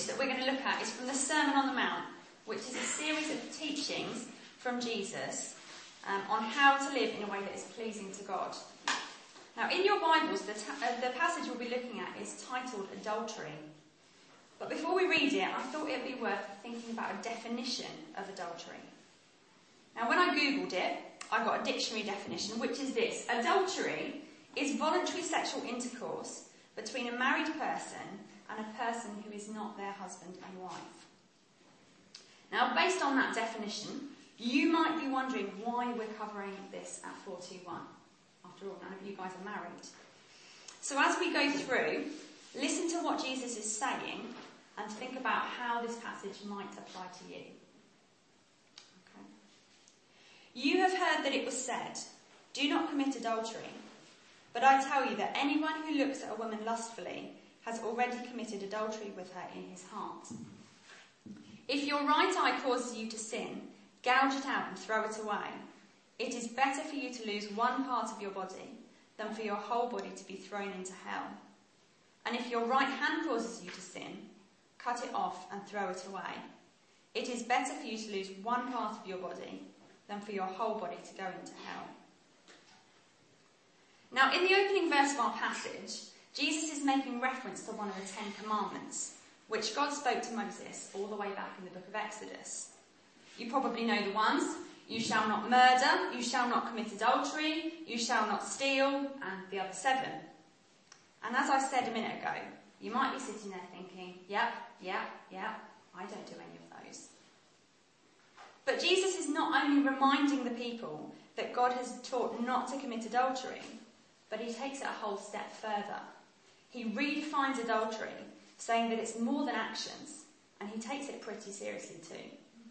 passage that we're going to look at is from the Sermon on the Mount, which is a series of teachings from Jesus on how to live in a way that is pleasing to God. Now, in your Bibles, the passage we'll be looking at is titled Adultery. But before we read it, I thought it would be worth thinking about a definition of adultery. Now, when I googled it, I got a dictionary definition, which is this: adultery is voluntary sexual intercourse between a married person and a person who is not their husband and wife. Now, based on that definition, you might be wondering why we're covering this at 421. After all, none of you guys are married. So as we go through, listen to what Jesus is saying and think about how this passage might apply to you. Okay. You have heard that it was said, "Do not commit adultery." But I tell you that anyone who looks at a woman lustfully has already committed adultery with her in his heart. If your right eye causes you to sin, gouge it out and throw it away. It is better for you to lose one part of your body than for your whole body to be thrown into hell. And if your right hand causes you to sin, cut it off and throw it away. It is better for you to lose one part of your body than for your whole body to go into hell. Now, in the opening verse of our passage, Jesus is making reference to one of the 10 Commandments, which God spoke to Moses all the way back in the book of Exodus. You probably know the ones: you shall not murder, you shall not commit adultery, you shall not steal, and the other 7. And as I said a minute ago, you might be sitting there thinking, yep, I don't do any of those. But Jesus is not only reminding the people that God has taught not to commit adultery, but he takes it a whole step further. He redefines adultery, saying that it's more than actions, and he takes it pretty seriously too.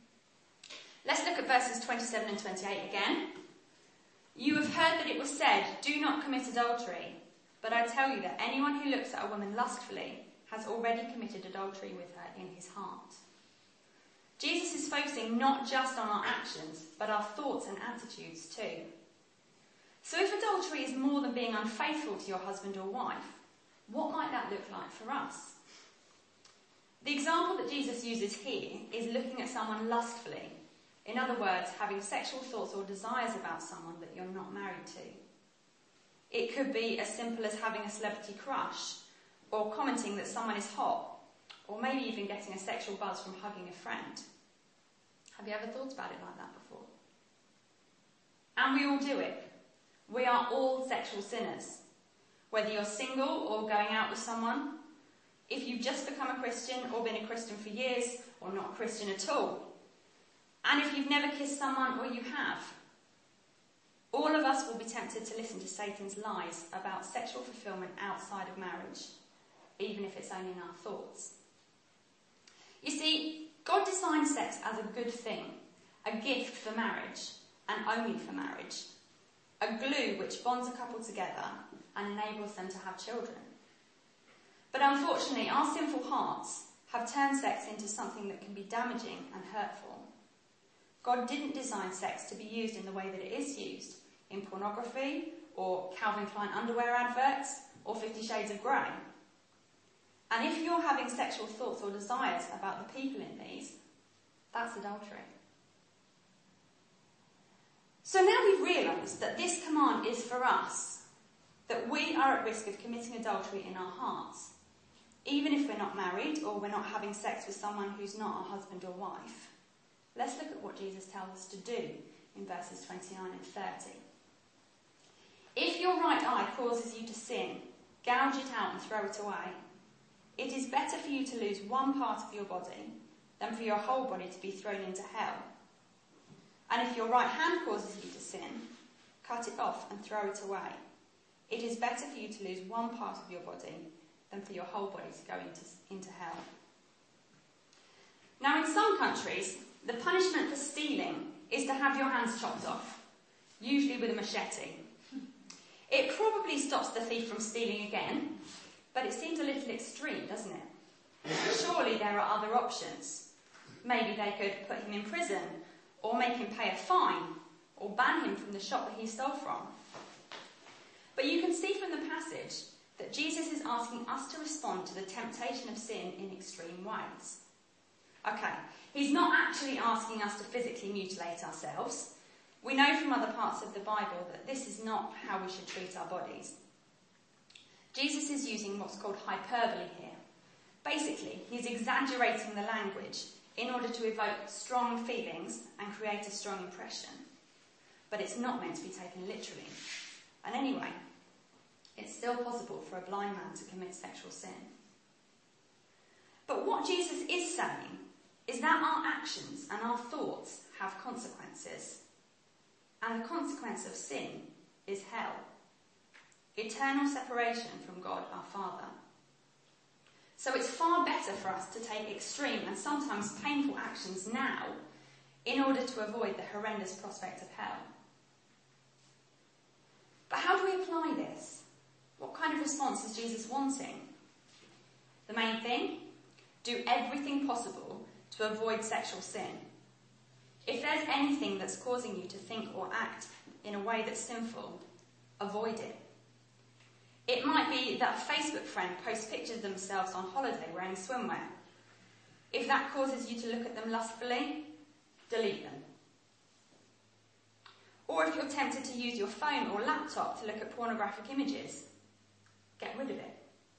Let's look at verses 27 and 28 again. You have heard that it was said, "Do not commit adultery." But I tell you that anyone who looks at a woman lustfully has already committed adultery with her in his heart. Jesus is focusing not just on our actions, but our thoughts and attitudes too. So if adultery is more than being unfaithful to your husband or wife, what might that look like for us? The example that Jesus uses here is looking at someone lustfully. In other words, having sexual thoughts or desires about someone that you're not married to. It could be as simple as having a celebrity crush, or commenting that someone is hot, or maybe even getting a sexual buzz from hugging a friend. Have you ever thought about it like that before? And we all do it. We are all sexual sinners. Whether you're single or going out with someone, if you've just become a Christian or been a Christian for years, or not a Christian at all, and if you've never kissed someone or you have, all of us will be tempted to listen to Satan's lies about sexual fulfillment outside of marriage, even if it's only in our thoughts. You see, God designed sex as a good thing, a gift for marriage, and only for marriage. A glue which bonds a couple together and enables them to have children. But unfortunately, our sinful hearts have turned sex into something that can be damaging and hurtful. God didn't design sex to be used in the way that it is used, in pornography, or Calvin Klein underwear adverts, or 50 Shades of Grey. And if you're having sexual thoughts or desires about the people in these, that's adultery. So now we've realised that this command is for us, that we are at risk of committing adultery in our hearts, even if we're not married or we're not having sex with someone who's not our husband or wife. Let's look at what Jesus tells us to do in verses 29 and 30. If your right eye causes you to sin, gouge it out and throw it away. It is better for you to lose one part of your body than for your whole body to be thrown into hell. And if your right hand causes you to sin, cut it off and throw it away. It is better for you to lose one part of your body than for your whole body to go into hell. Now, in some countries, the punishment for stealing is to have your hands chopped off, usually with a machete. It probably stops the thief from stealing again, but it seems a little extreme, doesn't it? Surely there are other options. Maybe they could put him in prison, or make him pay a fine, or ban him from the shop that he stole from. But you can see from the passage that Jesus is asking us to respond to the temptation of sin in extreme ways. Okay, he's not actually asking us to physically mutilate ourselves. We know from other parts of the Bible that this is not how we should treat our bodies. Jesus is using what's called hyperbole here. Basically, he's exaggerating the language in order to evoke strong feelings and create a strong impression. But it's not meant to be taken literally. And anyway, it's still possible for a blind man to commit sexual sin. But what Jesus is saying is that our actions and our thoughts have consequences. And the consequence of sin is hell. Eternal separation from God our Father. So it's far better for us to take extreme and sometimes painful actions now in order to avoid the horrendous prospect of hell. But how do we apply this? What kind of response is Jesus wanting? The main thing? Do everything possible to avoid sexual sin. If there's anything that's causing you to think or act in a way that's sinful, avoid it. It might be that a Facebook friend posts pictures of themselves on holiday wearing swimwear. If that causes you to look at them lustfully, delete them. Or if you're tempted to use your phone or laptop to look at pornographic images, get rid of it.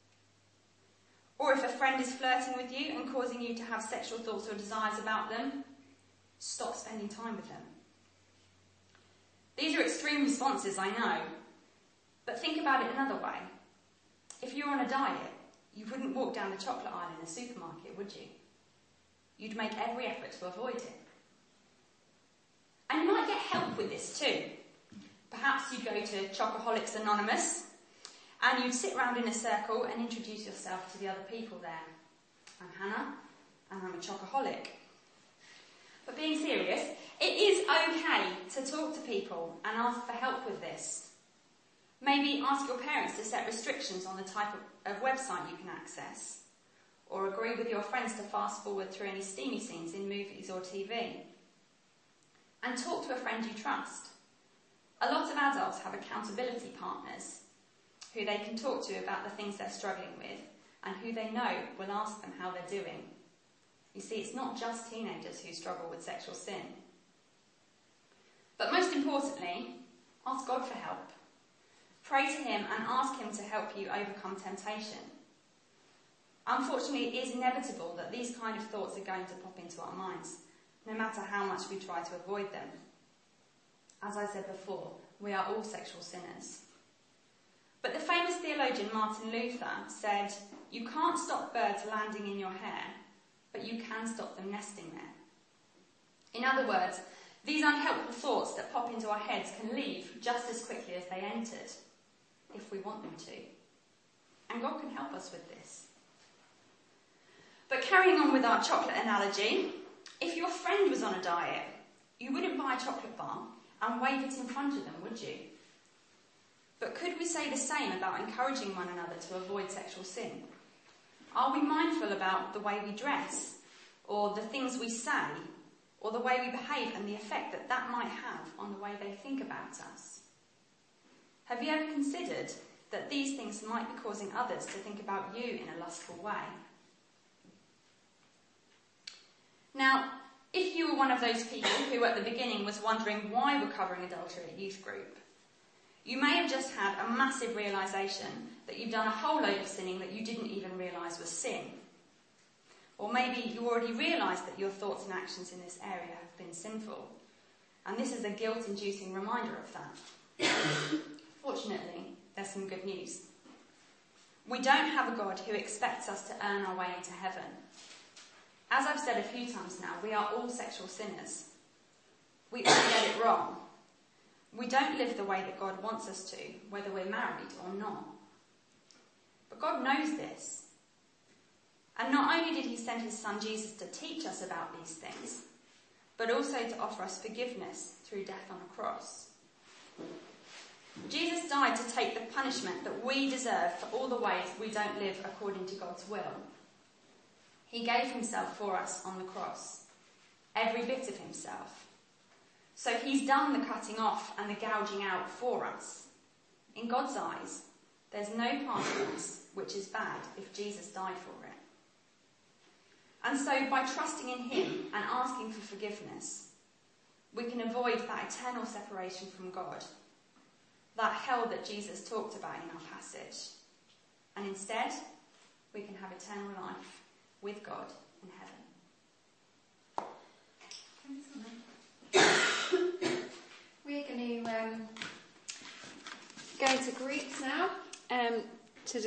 Or if a friend is flirting with you and causing you to have sexual thoughts or desires about them, stop spending time with them. These are extreme responses, I know. But think about it another way. If you're on a diet, you wouldn't walk down the chocolate aisle in a supermarket, would you? You'd make every effort to avoid it. And you might get help with this too. Perhaps you'd go to Chocoholics Anonymous and you'd sit round in a circle and introduce yourself to the other people there. I'm Hannah and I'm a chocoholic. But being serious, it is okay to talk to people and ask for help with this. Maybe ask your parents to set restrictions on the type of website you can access, or agree with your friends to fast forward through any steamy scenes in movies or TV. And talk to a friend you trust. A lot of adults have accountability partners who they can talk to about the things they're struggling with and who they know will ask them how they're doing. You see, it's not just teenagers who struggle with sexual sin. But most importantly, ask God for help. Pray to him and ask him to help you overcome temptation. Unfortunately, it is inevitable that these kind of thoughts are going to pop into our minds, no matter how much we try to avoid them. As I said before, we are all sexual sinners. But the famous theologian Martin Luther said, "You can't stop birds landing in your hair, but you can stop them nesting there." In other words, these unhelpful thoughts that pop into our heads can leave just as quickly as they entered, if we want them to. And God can help us with this. But carrying on with our chocolate analogy, if your friend was on a diet, you wouldn't buy a chocolate bar and wave it in front of them, would you? But could we say the same about encouraging one another to avoid sexual sin? Are we mindful about the way we dress, or the things we say, or the way we behave and the effect that that might have on the way they think about us? Have you ever considered that these things might be causing others to think about you in a lustful way? Now, if you were one of those people who at the beginning was wondering why we're covering adultery at youth group, you may have just had a massive realisation that you've done a whole load of sinning that you didn't even realise was sin. Or maybe you already realised that your thoughts and actions in this area have been sinful. And this is a guilt-inducing reminder of that. Fortunately, there's some good news. We don't have a God who expects us to earn our way into heaven. As I've said a few times now, we are all sexual sinners. We all get it wrong. We don't live the way that God wants us to, whether we're married or not. But God knows this. And not only did he send his son Jesus to teach us about these things, but also to offer us forgiveness through death on a cross. Jesus died to take the punishment that we deserve for all the ways we don't live according to God's will. He gave himself for us on the cross, every bit of himself. So he's done the cutting off and the gouging out for us. In God's eyes, There's no part of us which is bad if Jesus died for it. And so by trusting in him and asking for forgiveness, we can avoid that eternal separation from God, that hell that Jesus talked about in our passage. And instead, we can have eternal life with God in heaven. We're going to go into groups now.